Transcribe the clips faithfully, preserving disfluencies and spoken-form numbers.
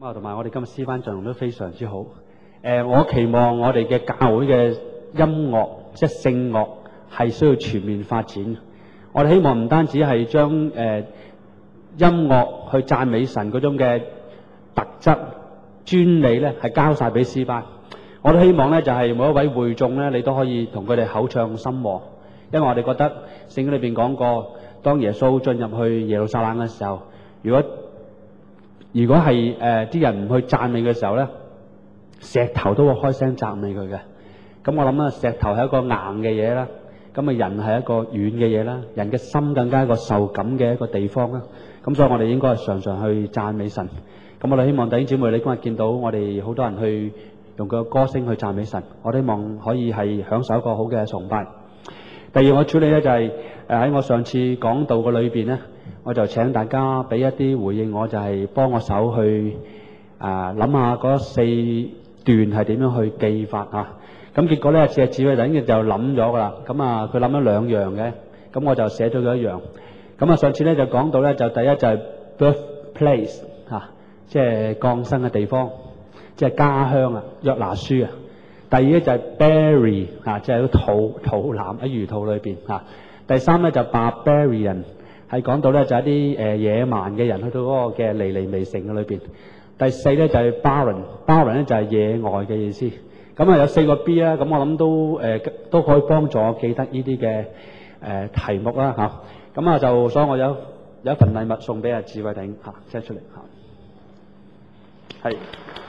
啊，同埋我哋今日詩班陣容都非常之好。誒、呃，我期望我哋嘅教會嘅音樂，即係聖樂，係需要全面發展。我哋希望唔單止係將誒、呃、音樂去讚美神嗰種嘅特質、專利咧，係交晒俾詩班。我都希望咧，就係、是、每一位會眾咧，你都可以同佢哋口唱心和，因為我哋覺得聖經裏邊講過，當耶穌進入去耶路撒冷嘅時候，如果如果係誒啲人唔去讚美嘅時候咧，石頭都會開聲讚美佢嘅。咁我諗啊，石頭係一個硬嘅嘢啦，咁啊人係一個軟嘅嘢啦，人嘅心更加係一個受感嘅一個地方啦。咁所以我哋應該係常常去讚美神。咁我哋希望弟兄姊妹，你今日見到我哋好多人去用佢嘅歌聲去讚美神，我哋希望可以係享受一個好嘅崇拜。第二我處理咧就係誒喺我上次講道嘅裏邊咧，我就請大家俾一啲回應我，就係幫我手去啊諗下嗰四段係點樣去記法啊。咁結果咧，謝志偉等嘅就諗咗噶啦。咁啊，佢諗咗兩樣嘅，咁我就寫咗佢一樣。咁啊，上次咧就講到咧，就第一就係 birthplace 嚇，即係降生嘅地方，即係家鄉啊，約拿書啊。第二咧就係 bury 嚇，即係土土腩喺魚肚裏邊嚇。第三咧就 barbarian。係講到咧就係一啲誒野蠻嘅人去到嗰個嘅尼尼微城嘅裏邊。第四咧就係 barren，barren 咧就係野外嘅意思。咁啊有四個 B 啦，咁我諗都誒、呃、都可以幫助我記得呢啲嘅誒題目啦嚇。咁啊就所以我有有一份禮物送俾阿智慧頂嚇，即係出嚟嚇。係。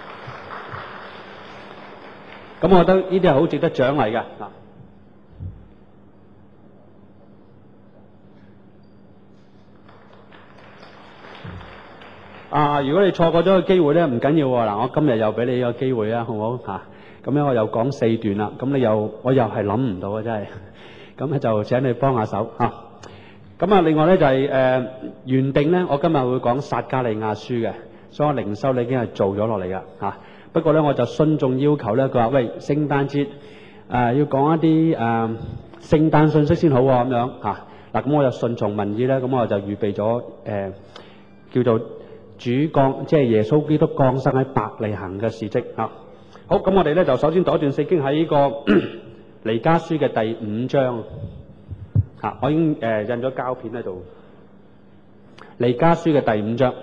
咁我覺得呢啲係好值得獎勵嘅嚇。啊！如果你錯過咗個機會咧，唔緊要喎。嗱，我今日又俾你個機會啊，好唔好嚇？咁樣我又講四段啦。咁你又我又係諗唔到啊，真係。咁咧就請你幫下手嚇。咁啊，另外咧就係誒原定咧，我今日會講撒迦利亞書嘅，所以我靈修你已經係做咗落嚟噶嚇。不過咧，我就順眾要求咧，佢話喂聖誕節誒要講一啲誒聖誕信息先好喎，咁樣嚇。嗱，咁我就順從民意咧，咁我就預備咗誒叫做主降，即係耶穌基督降生喺伯利恆嘅事蹟啊！好，咁我哋咧就首先讀一段聖經喺呢個彌迦書嘅第五章啊，我已經誒、呃、印咗膠片喺度。彌迦書嘅第五章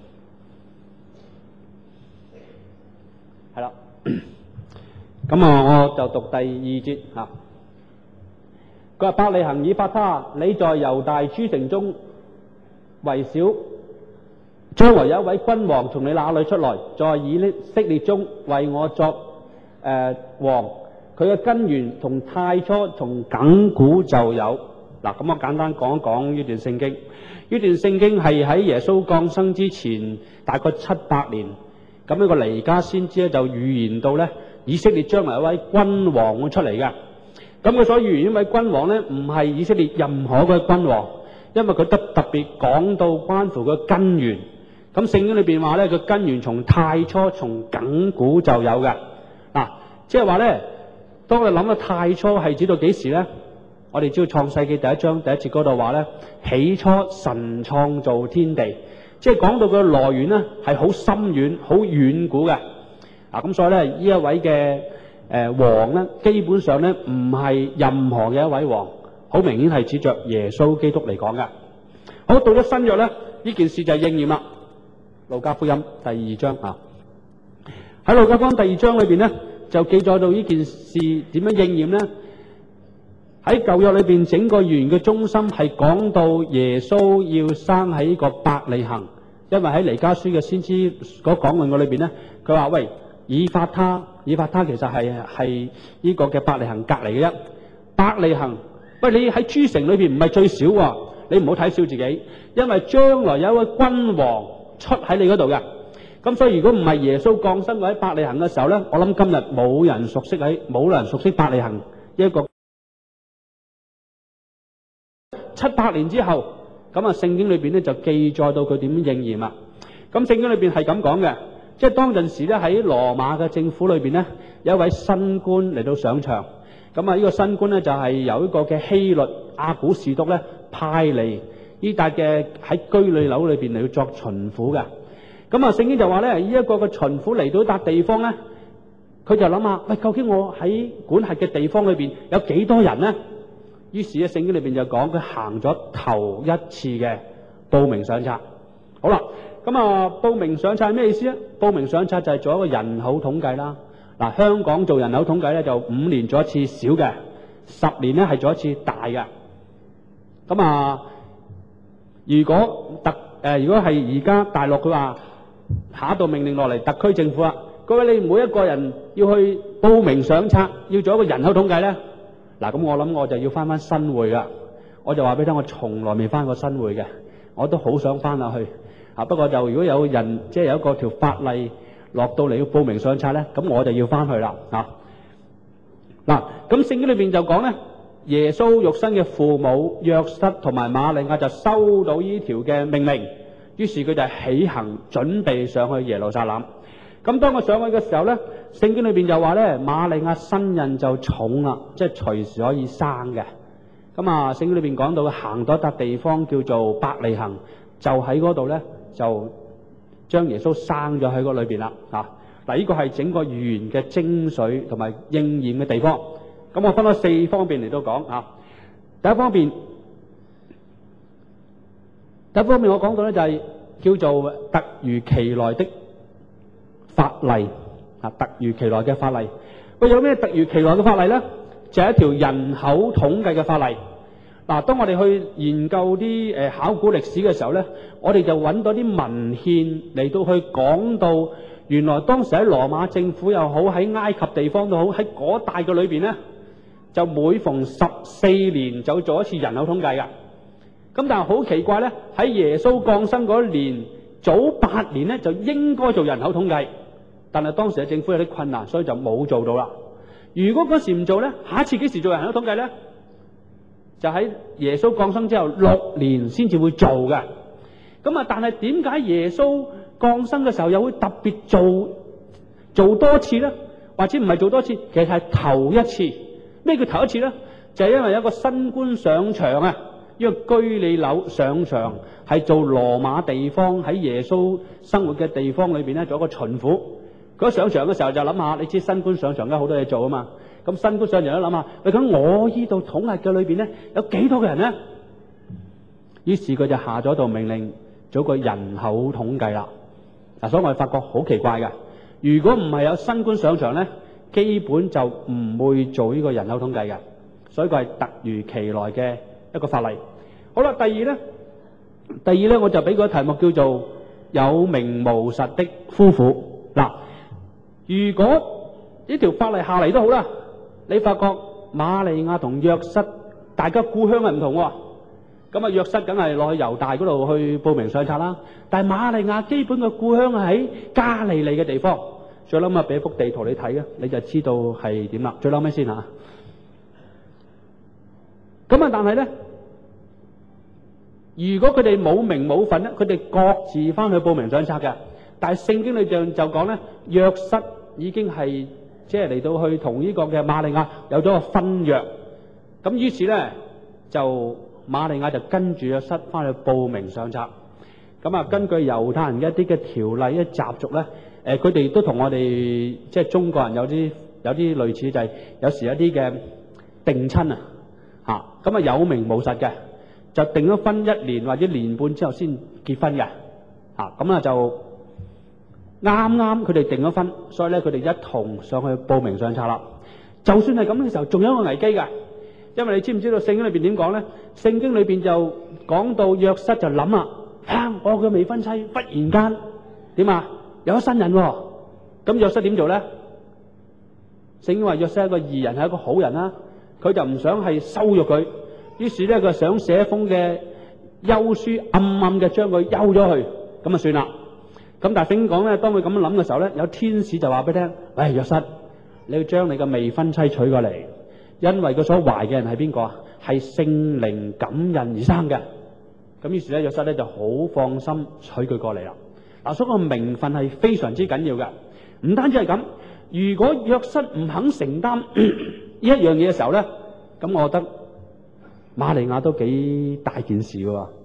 係啦，咁啊我就讀第二節啊。佢話：伯利恆以法他，你在猶大諸城中為小。將來有一位君王從你那裏出來，在以色列中為我作誒、呃、王。佢嘅根源從太初從亙古就有。嗱，咁我簡單講一講呢段聖經。呢段聖經係喺耶穌降生之前大概七百年。咁呢個彌迦先知咧就預言到咧，以色列將來有一位君王會出嚟嘅。咁佢所預言呢位君王咧，唔係以色列任何嘅君王，因為佢得特別講到關乎佢根源。咁聖經裏邊話咧，佢根源從太初從亙古就有嘅。嗱，即係話咧，當我哋諗到太初係指到幾時咧？我哋知道創世記第一章第一節嗰度話咧，起初神創造天地，即係講到佢嘅來源咧係好深遠、好遠古嘅。嗱，咁所以咧呢一位嘅誒王咧，基本上咧唔係任何嘅一位王，好明顯係指着耶穌基督嚟講嘅。好，到咗新約咧，呢件事就係應驗啦。路加福音第二章啊，喺路加福音第二章裏邊咧，就記載到呢件事點樣應驗咧？喺舊約裏邊，整個預言嘅中心係講到耶穌要生喺呢個伯利恆，因為喺彌迦書嘅先知嗰講論嘅裏邊咧，佢話喂，以法他，以法他其實係係呢個嘅伯利恆隔籬嘅啫。伯利恆，喂，你喺諸城裏邊唔係最少喎，你唔好睇小自己，因為將來有一位君王出喺你嗰度嘅。咁所以如果唔係耶穌降生喺伯利恆嘅時候咧，我諗今日冇人熟悉喺冇人熟悉伯利恆一個七百年之後，咁啊聖經裏邊咧就記載到佢點樣應驗啦。咁聖經裏邊係咁講嘅，即係當陣時咧喺羅馬嘅政府裏邊咧有一位新官嚟到上場，咁啊呢個新官咧就係由一個嘅希律亞古士督咧派嚟呢笪嘅喺居里樓裏邊嚟到作巡撫嘅。 咁啊，聖經就話咧，呢一個嘅巡撫嚟到一笪地方咧，佢就諗下，喂，究竟我喺管轄嘅地方裏邊有幾多人咧？於是咧，聖經裏邊就講佢行咗頭一次嘅報名上冊。好啦，咁啊，報名上冊係咩意思咧？報名上冊就係做一個人口統計啦。嗱，香港做人口統計咧，就五年做一次小嘅，十年咧係做一次大嘅。咁啊，如果特誒、呃，如果係而家大陸佢話下一道命令落嚟，特區政府啊，各位你每一個人要去報名上冊，要做一個人口統計咧。嗱，咁我諗我就要翻翻新會啦。我就話俾你聽，我從來未翻過新會嘅，我都好想翻下去。啊，不過就如果有人即係有一個條法例落到嚟要報名上冊咧，咁我就要翻去啦。啊，嗱，咁聖經裏邊就講咧，耶穌肉身嘅父母約瑟同埋瑪利亞就收到呢條嘅命令，於是佢就起行準備上去耶路撒冷。咁當我上去嘅時候咧，聖經裏邊就話咧，瑪利亞身孕就重啦，即係隨時可以生嘅。咁啊，聖經裏邊講到行到一笪地方叫做伯利恆，就喺嗰度咧就將耶穌生咗喺嗰裏邊啦。啊，嗱，呢個係整個預言嘅精髓同埋應驗嘅地方。咁我分咗四方面嚟到講啊。第一方面，第一方面我講到咧就係叫做突如其來的法例啊，突如其來嘅法例。喂，有咩突如其來嘅法例咧？就係一條人口統計嘅法例。嗱，當我哋去研究啲誒考古歷史嘅時候咧，我哋就揾到啲文獻嚟到去講到，原來當時喺羅馬政府又好，喺埃及地方都好，喺嗰帶嘅裏邊咧，就每逢十四年就做一次人口統計㗎。咁但係好奇怪咧，喺耶穌降生嗰年早八年咧就應該做人口統計，但係當時嘅政府有啲困難，所以就冇做到啦。如果嗰時唔做咧，下一次幾時做人口統計咧？就喺耶穌降生之後六年先至會做嘅。咁啊，但係點解耶穌降生嘅時候又會特別做做多次咧？或者唔係做多次，其實係頭一次。咩叫頭一次咧？就係因為有一個新官上場啊，呢個居里紐上場，係做羅馬地方喺耶穌生活嘅地方裏邊咧，做一個巡撫。佢上場嘅時候就諗下，你知新官上場梗係好多嘢做啊嘛。咁新官上場都諗下，喂，咁我依度統計嘅裏邊咧有幾多個人咧？於是佢就下咗道命令，做個人口統計啦。嗱，所以我哋發覺好奇怪嘅，如果唔係有新官上場咧，基本就唔會做呢個人口統計嘅。所以佢係突如其來嘅一個法例。好啦，第二咧，第二咧我就俾個題目叫做有名無實的夫婦。嗱，如果呢條法例下嚟都好啦，你發覺瑪利亞同約瑟大家故鄉係唔同喎。咁啊，約瑟梗係落去猶大嗰度去報名上冊啦，但係瑪利亞基本嘅故鄉係喺加利利嘅地方。最嬲尾俾幅地圖你睇啊，你就知道係點啦。最嬲尾先嚇。咁啊，但係咧，如果佢哋冇名冇份咧，佢哋各自翻去報名上冊嘅。但係聖經裏就就講咧，約瑟已經係即係嚟到去同呢個嘅瑪利亞有咗個婚約。咁於是咧就瑪利亞就跟住約瑟翻去報名上冊。咁啊，根據猶太人嘅一啲嘅條例、一習俗咧，誒佢哋都同我哋即係中國人有啲有啲類似，就係有時有啲嘅定親啊嚇，咁啊有名無實嘅，就定咗婚一年或者年半之後先結婚嘅嚇，咁啊就啱啱佢哋定咗婚，所以咧佢哋一同上去報名上冊啦。就算係咁嘅時候，仲有一個危機嘅，因為你知唔知道聖經裏邊點講咧？聖經裏邊就講到約瑟就諗啦。啊！我嘅未婚妻忽然間點啊？有咗新人喎，咁約瑟點做咧？聖經話約瑟係一個義人，係一個好人啦。佢就唔想係羞辱佢，於是咧佢想寫一封嘅休書，暗暗嘅將佢休咗去，咁啊算啦。咁但係聖經講咧，當佢咁樣諗嘅時候咧，有天使就話俾佢聽：喂，約瑟，你要將你嘅未婚妻娶過嚟，因為佢所懷嘅人係邊個啊？係聖靈感孕而生嘅。咁於是咧，約瑟咧就好放心娶佢過嚟啦。嗱，所以個名分係非常之緊要嘅。唔單止係咁，如果約瑟唔肯承擔呢一樣嘢嘅時候咧，咁我覺得瑪利亞都幾大件事嘅喎。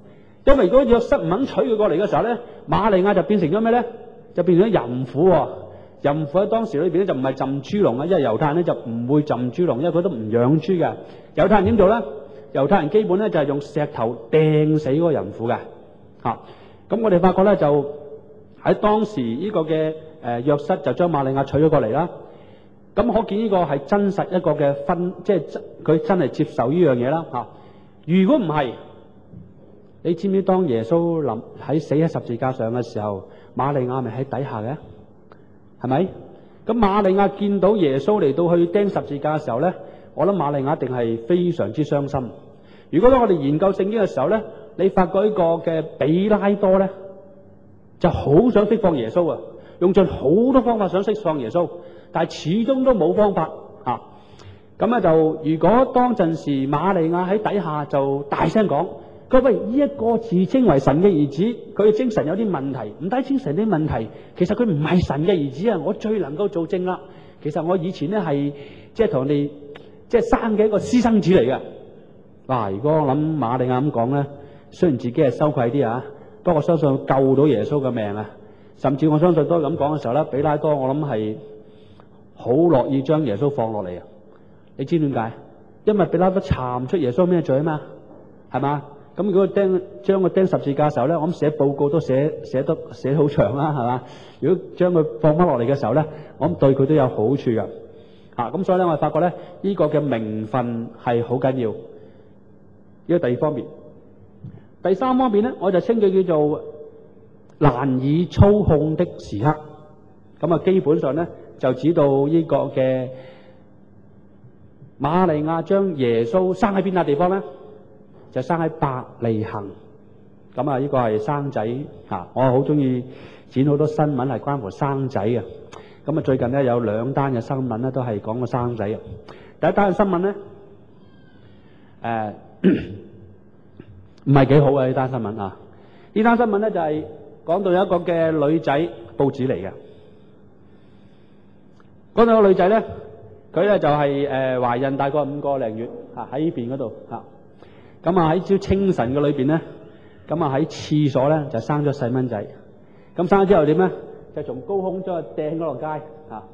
因為如果約瑟唔肯娶佢過嚟嘅時候咧，瑪利亞就變成咗咩咧？就變成咗淫婦喎。淫婦喺當時裏邊咧就唔係浸豬籠啊，因為猶太人咧就唔會浸豬籠，因為佢都唔養豬嘅。猶太人點做咧？猶太人基本咧就係用石頭掟死嗰個淫婦嘅。嚇，咁我哋發覺咧就喺當時呢個嘅誒約瑟就將瑪利亞娶咗過嚟啦。咁可見呢個係真實一個嘅婚，即係佢真係接受呢樣嘢啦。嚇，如果唔係，你知唔知當耶穌臨喺死喺十字架上嘅時候，瑪利亞咪喺底下嘅？係咪？咁瑪利亞見到耶穌嚟到去釘十字架嘅時候咧，我諗瑪利亞一定係非常之傷心。如果當我哋研究聖經嘅時候咧，你發覺呢個嘅比拉多咧，就好想釋放耶穌啊，用盡好多方法想釋放耶穌，但係始終都冇方法啊。咁咧就如果當陣時瑪利亞喺底下就大聲講，佢話喂，呢一個自稱為神嘅兒子，佢嘅精神有啲問題，唔單止精神有啲問題，其實佢唔係神嘅兒子啊！我最能夠做證啦。其實我以前咧係即係同你即係生嘅一個私生子嚟嘅。嗱，如果我諗瑪利亞咁講咧，雖然自己係羞愧啲啊，不過我相信救到耶穌嘅命啊。甚至我相信都係咁講嘅時候咧，比拉多我諗係好樂意將耶穌放落嚟啊！你知點解？因為比拉多查唔出耶穌咩罪啊嘛，係嘛？咁如果釘將佢釘十字架嘅時候咧，我諗寫報告都寫寫得寫好長啦，係嘛？如果將佢放翻落嚟嘅時候咧，我諗對佢都有好處㗎。嚇、啊，咁所以咧，我哋發覺咧，呢、這個嘅名分係好緊要。呢個第二方面，第三方面咧，我就稱佢叫做難以操控的時刻。咁啊，基本上咧就指到呢個嘅瑪利亞將耶穌生喺邊笪地方咧？就生喺伯利恆。咁啊，呢個係生仔嚇，我好中意剪好多新聞係關乎生仔嘅。咁啊，最近咧有兩單嘅新聞咧都係講個生仔嘅。第一單嘅新聞咧，誒唔係幾好嘅呢單新聞啊！呢單新聞咧就係講到有一個嘅女仔報紙嚟嘅，講到個女仔咧，佢咧就係誒懷孕大概五個零月嚇喺呢邊嗰度嚇。咁啊喺朝清晨嘅裏邊咧，咁啊喺廁所咧就生咗細蚊仔。咁生咗之後點咧？就從高空將佢掟咗落街嚇。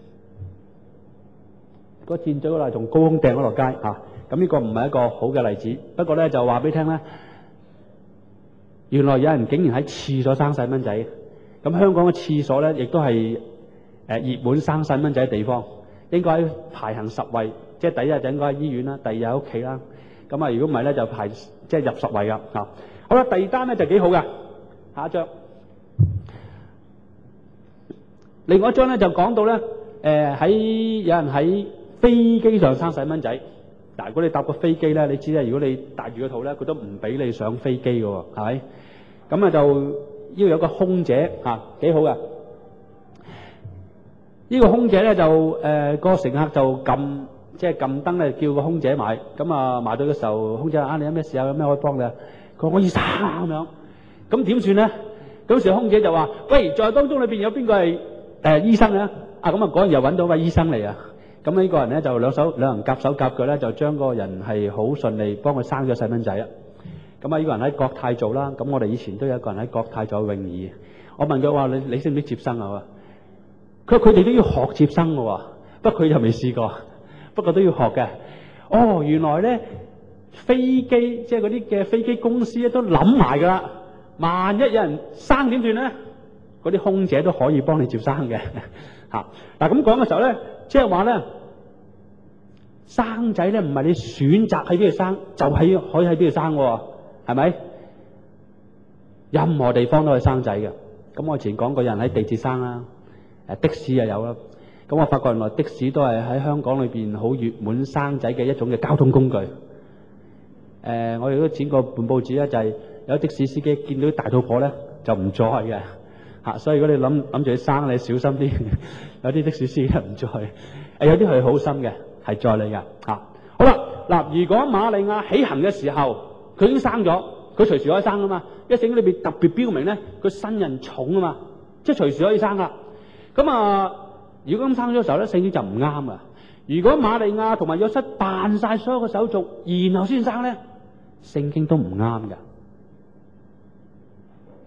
個箭嘴嗰度從高空掟咗落街嚇。咁呢個唔係一個好嘅例子。不過咧就話俾你聽咧，原來有人竟然喺廁所生細蚊仔。咁香港嘅廁所咧亦都係誒熱門生細蚊仔嘅地方，應該排行十位。即係第一日就應該喺醫院啦，第二日喺屋企啦。咁啊，如果唔係咧，就排即係入十位噶嚇。好啦，第二單咧就幾好噶。下一張，另外一張咧就講到咧，誒、呃、喺有人喺飛機上生細蚊仔。嗱，如果你搭個飛機咧，你知咧，如果你帶住個肚咧，佢都唔俾你上飛機噶喎，係咪？咁啊就要有個空姐嚇，幾好噶。呢、這個空姐咧就誒、呃那個乘客就撳。即係撳燈咧，叫個空姐買。咁啊，買到嘅時候，空姐話：啊，你有咩事啊？有咩可以幫你啊？佢話：我要生咁樣。咁點算咧？嗰時空姐就話：喂，在當中裏邊有邊個係誒醫生啊？啊，咁啊，嗰人又揾到位醫生嚟啊。咁呢個人咧就兩手兩人夾手夾腳咧，就將嗰個人係好順利幫佢生咗細蚊仔啊。咁啊，呢個人喺國泰做啦。咁我哋以前都有一個人喺國泰做泳兒。我問佢話：你你識唔識接生啊？佢話：佢哋都要學接生嘅喎，不過佢就未試過。不過都要學嘅。哦，原來咧飛機即係嗰啲嘅飛機公司咧都諗埋噶啦。萬一有人生點算咧？嗰啲空姐都可以幫你接生嘅嚇。嗱咁講嘅時候咧，即係話咧生仔咧唔係你選擇喺邊度生，就喺可以喺邊度生喎，係咪？任何地方都可以生仔嘅。咁我以前講過，有人喺地鐵生啦，誒的士又有啦。咁我發覺原來的士都係喺香港裏邊好熱門生仔嘅一種嘅交通工具。誒、呃，我哋都剪過半報紙咧，就係、是、有的士司機見到啲大肚婆咧就唔載嘅嚇，所以如果你諗諗住去生，你小心啲。有啲的士司機唔載，誒有啲係好心嘅，係載你㗎嚇。好啦，嗱，如果瑪利亞起行嘅時候，佢已經生咗，佢隨時可以生啊嘛。因為聖經裏邊特別標明咧，佢身孕重啊嘛，即係隨時可以生啦。咁啊〜如果咁生咗嘅時候咧，聖經就唔啱噶。如果瑪利亞同埋約瑟辦晒所有嘅手續，然後先生咧，聖經都唔啱噶。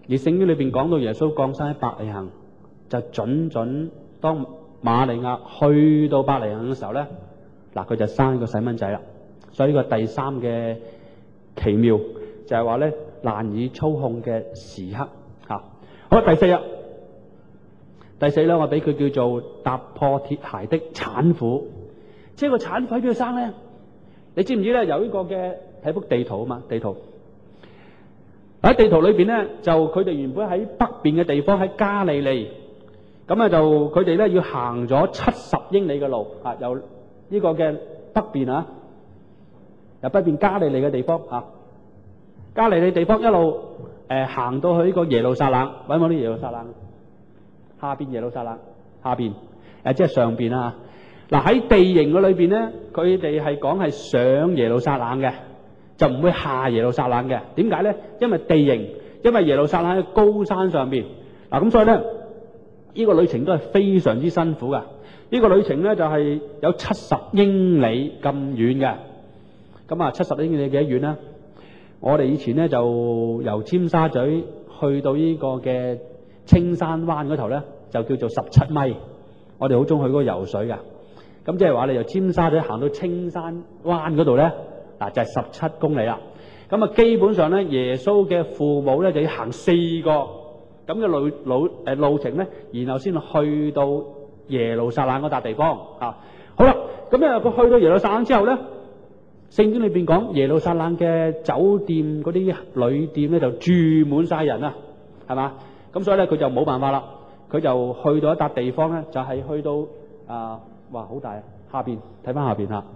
而聖經裏邊講到耶穌降生喺伯利恆，就準準當瑪利亞去到伯利恆嘅時候咧，嗱佢就生一個細蚊仔啦。所以呢個第三嘅奇妙就係話咧，難以操控嘅時刻嚇。好啦，第四日，第四咧我俾佢叫做踏破鐵鞋的產婦，即係個產婦喺邊度生咧？你知唔知咧？由呢個嘅睇幅地圖啊嘛，地圖喺地圖裏邊咧，就佢哋原本喺北邊嘅地方喺加利利，咁啊就佢哋咧要行咗七十英里嘅路啊，由呢個嘅北邊啊，由北邊加利利嘅地方啊，加利利地方一路誒行到去呢個耶路撒冷，揾唔揾啲耶路撒冷？下邊耶路撒冷，下邊誒即係上邊啊！嗱喺地形嘅裏邊咧，佢哋係講係上耶路撒冷嘅，就唔會下耶路撒冷嘅。點解咧？因為地形，因為耶路撒冷喺高山上邊。嗱咁所以咧，呢個旅程都係非常之辛苦噶。呢個旅程咧就係有七十英里咁遠嘅。咁啊，七十英里幾多遠咧？我哋以前咧就由尖沙咀去到呢個嘅青山灣嗰頭咧，就叫做十七米。我哋好中意去嗰個游水噶。咁即係話你由尖沙咀行到青山灣嗰度咧，嗱就係十七公里啦。咁啊，基本上咧，耶穌嘅父母咧就要行四個咁嘅路路誒路程咧，然後先去到耶路撒冷嗰笪地方啊。好啦，咁咧佢去到耶路撒冷之後咧，聖經裏邊講耶路撒冷嘅酒店嗰啲旅店咧就住滿晒人啊，係嘛？咁所以咧佢就冇辦法啦，佢就去到一笪地方咧，就係去到啊。哇，好大啊！下邊睇翻下邊嚇，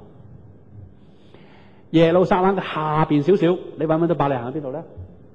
耶路撒冷嘅下邊少少，你揾唔揾到伯利恆喺邊度咧？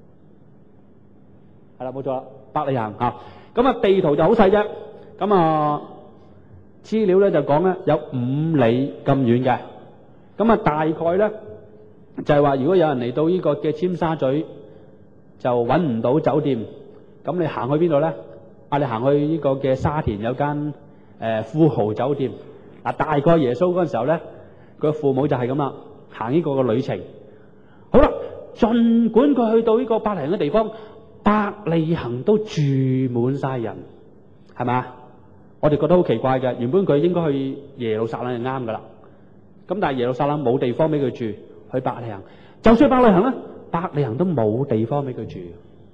係啦，冇錯啦，伯利恆嚇。咁啊，地圖就好細啫。咁啊，資料咧就講咧有五里咁遠嘅。咁啊，大概咧就係話，如果有人嚟到呢個嘅尖沙咀，就揾唔到酒店，咁你行去邊度咧？啊，你行去呢個嘅沙田有間誒富豪酒店。嗱，大概耶穌嗰陣時候咧，佢父母就係咁啦，行呢個嘅旅程。好啦，儘管佢去到呢個伯利恆嘅地方，伯利恆都住滿晒人，係咪啊？我哋覺得好奇怪嘅，原本佢應該去耶路撒冷就啱噶啦。咁但係耶路撒冷冇地方俾佢住，去伯利恆，就算去伯利恆咧，伯利恆都冇地方俾佢住。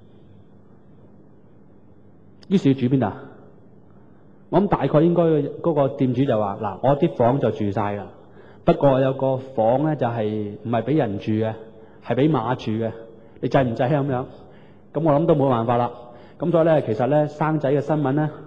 於是要住邊度？我諗大概應該嗰個店主就話：嗱，我啲房就住晒啦，不過有個房咧就係唔係俾人住嘅，係俾馬住嘅。你制唔制啊？咁樣咁我諗都冇辦法啦。咁所以咧，其實咧生仔嘅新聞咧，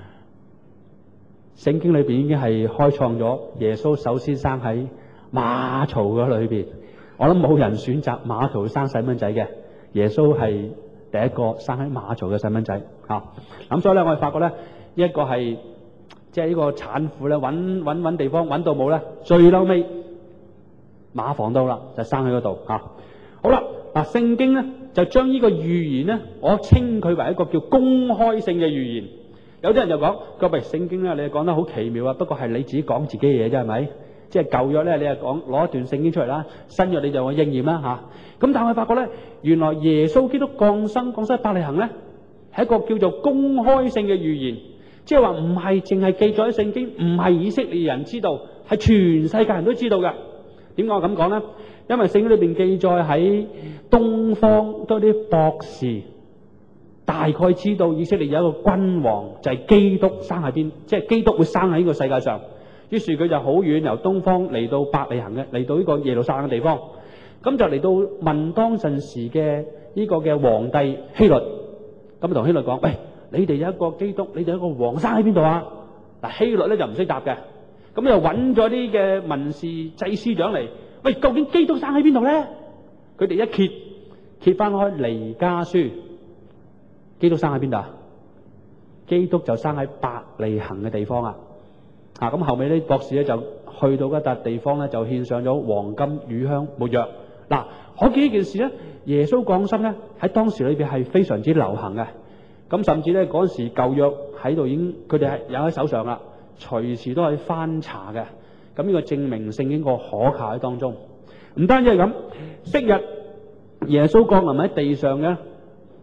聖經裏邊已經係開創咗耶穌首先生喺馬槽嗰裏邊。我諗冇人選擇馬槽生細蚊仔嘅，耶穌係第一個生喺馬槽嘅細蚊仔嚇。咁所以咧，我哋發覺咧。一個係即係呢個產婦咧，揾揾揾地方揾到冇咧，最嬲尾馬房到啦，就生喺嗰度嚇。好啦，嗱聖經咧就將呢個預言咧，我稱佢為一個叫公開性嘅預言。有啲人就講：各位聖經咧，你係講得好奇妙啊，不過係你自己講自己嘅嘢啫，係咪？即係舊約咧，你係講攞一段聖經出嚟啦，新約你就話應驗啦嚇。咁但係我發覺咧，原來耶穌基督降生降生喺伯利恆咧，係一個叫做公開性嘅預言。即係話唔係淨係記載喺聖經，唔係以色列人知道，係全世界人都知道嘅。點解我咁講咧？因為聖經裏邊記載喺東方多啲博士大概知道以色列有一個君王就係基督生喺邊，即係基督會生喺呢個世界上。於是佢就好遠由東方嚟到伯利恆嘅，嚟到呢個耶路撒冷嘅地方，咁就嚟到問當陣時嘅呢個嘅皇帝希律，咁同希律講：喂，你哋有一個基督，你哋有一個王生喺邊度啊？嗱，希律咧就唔識答嘅，咁又揾咗啲嘅文士祭司長嚟，喂，究竟基督生喺邊度咧？佢哋一揭揭翻開彌迦書，基督生喺邊度啊？基督就生喺伯利恆嘅地方啊！啊，咁後尾啲博士咧就去到一笪地方咧，就獻上咗黃金、乳香、沒藥。嗱，可見呢件事咧，耶穌降生咧喺當時裏邊係非常之流行嘅。咁甚至咧嗰陣時舊約喺度已經，佢哋係有喺手上啦，隨時都可以翻查嘅。咁呢個證明聖經個可靠喺當中。唔單止係咁，昔日耶穌降臨喺地上嘅，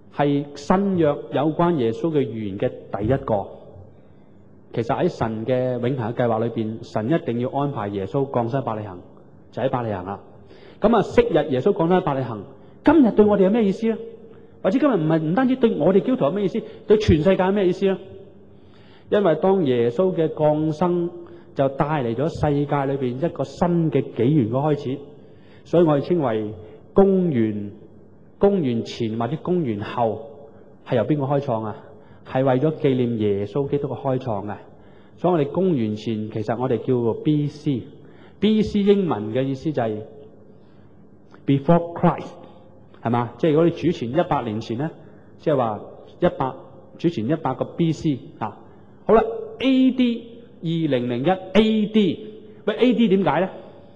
係新約有關耶穌嘅預言嘅第一個。其實喺神嘅永恆嘅計劃裏邊，神一定要安排耶穌降生伯利恆，就喺伯利恆啦。咁啊，昔日耶穌降生喺伯利恆，今日對我哋有咩意思咧？或者今日唔係唔單止對我哋基督徒有咩意思，對全世界有咩意思咧？因為當耶穌嘅降生就帶嚟咗世界裏邊一個新嘅紀元嘅開始，所以我哋稱為公元公元前或者公元後，係由邊個開創啊？係為咗紀念耶穌基督嘅開創嘅。所以我哋公元前其實我哋叫做 B C，B C 英文嘅意思就係 Before Christ。係嘛？即係如果你主前一百年前咧，即係話一百主前一百個 B C 啊。好啦 ，A D 二零零一 A D， 喂 A D 點解咧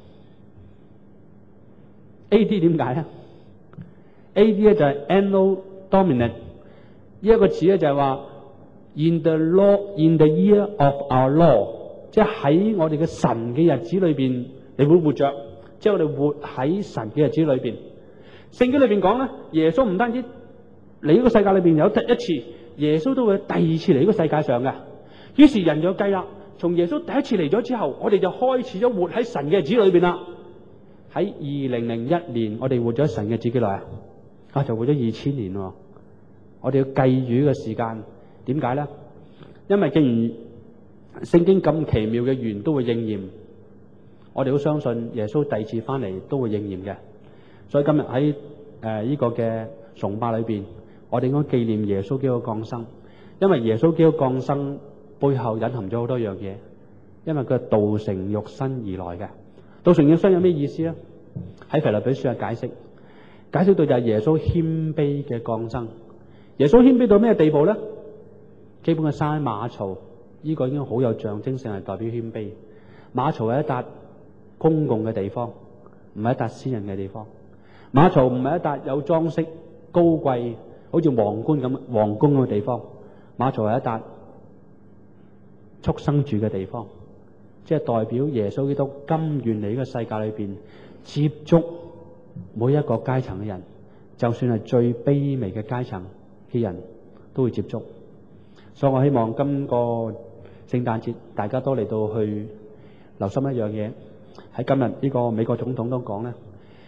？A D 點解咧 ？A D 咧就係 Anno Domini， 呢一個詞咧就係話 In the law in the year of our law， 即係喺我哋嘅神嘅日子裏邊，你會活着，即係我哋活喺神嘅日子裏邊。聖經裏邊講咧，耶穌唔單止嚟呢個世界裏邊有第一次，耶穌都會第二次嚟呢個世界上嘅。於是人就計啦，從耶穌第一次嚟咗之後，我哋就開始咗活喺神嘅日子裏邊啦。喺二零零一年，我哋活咗神嘅日子幾耐啊？啊，就活咗二千年喎。我哋要計住嘅時間，點解咧？因為既然聖經咁奇妙嘅預言都會應驗，我哋都相信耶穌第二次翻嚟都會應驗嘅。所以今日喺誒呢個嘅崇拜裏邊，我哋應該紀念耶穌基督降生，因為耶穌基督降生背後隱含咗好多樣嘢，因為佢係道成肉身而來嘅。道成肉身有咩意思咧？喺腓立比書嘅解釋，解釋到就係耶穌謙卑嘅降生。耶穌謙卑到咩地步咧？基本嘅生喺馬槽，呢個已經好有象徵性，係代表謙卑。馬槽係一笪公共嘅地方，唔係一笪私人嘅地方。馬槽唔係一笪有裝飾、高貴，好似皇冠咁、皇宮咁嘅地方。馬槽係一笪畜生住嘅地方，即係代表耶穌基督甘願嚟呢個世界裏邊接觸每一個階層嘅人，就算係最卑微嘅階層嘅人都會接觸。所以我希望今個聖誕節大家都嚟到去留心一樣嘢，喺今日呢個美國總統都講咧。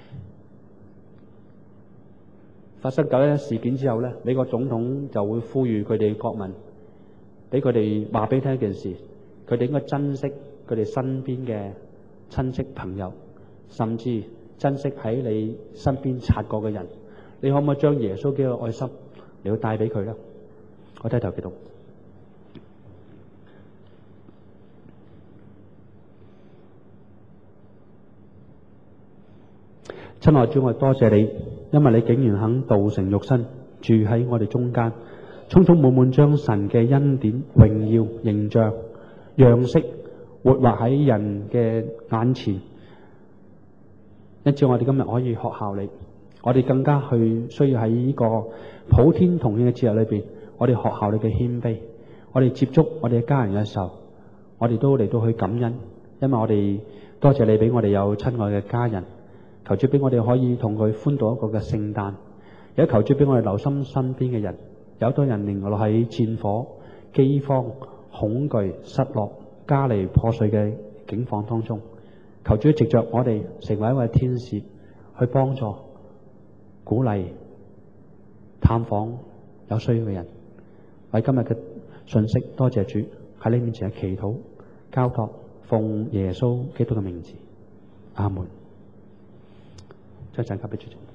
發生九一一事件之後咧，美國總統就會呼籲佢哋國民，俾佢哋話俾你聽一件事，佢哋應該珍惜佢哋身邊嘅親戚朋友，甚至珍惜喺你身邊擦過嘅人。你可唔可以將耶穌基督嘅愛心嚟到帶俾佢咧？我低頭祈禱。親愛主，我多謝你，因為你竟然肯道成肉身住喺我哋中間，充充滿滿將神嘅恩典、榮耀、形象、樣式活畫喺人嘅眼前。因此我哋今日可以學效你，我哋更加去需要喺呢個普天同慶嘅節日裏邊，我哋學效你嘅謙卑。我哋接觸我哋嘅家人嘅時候，我哋都嚟到去感恩，因為我哋多謝你俾我哋有親愛嘅家人。求主俾我哋可以同佢歡度一個嘅聖誕，有求主俾我哋留心身邊嘅人，有好多人仍落喺戰火、饑荒、恐懼、失落、家離破碎嘅境況當中。求主藉着我哋成為一位天使，去幫助、鼓勵、探訪有需要嘅人。為今日嘅信息，多謝主喺你面前嘅祈禱、交託，奉耶穌基督嘅名字，阿門。再陣交俾主席。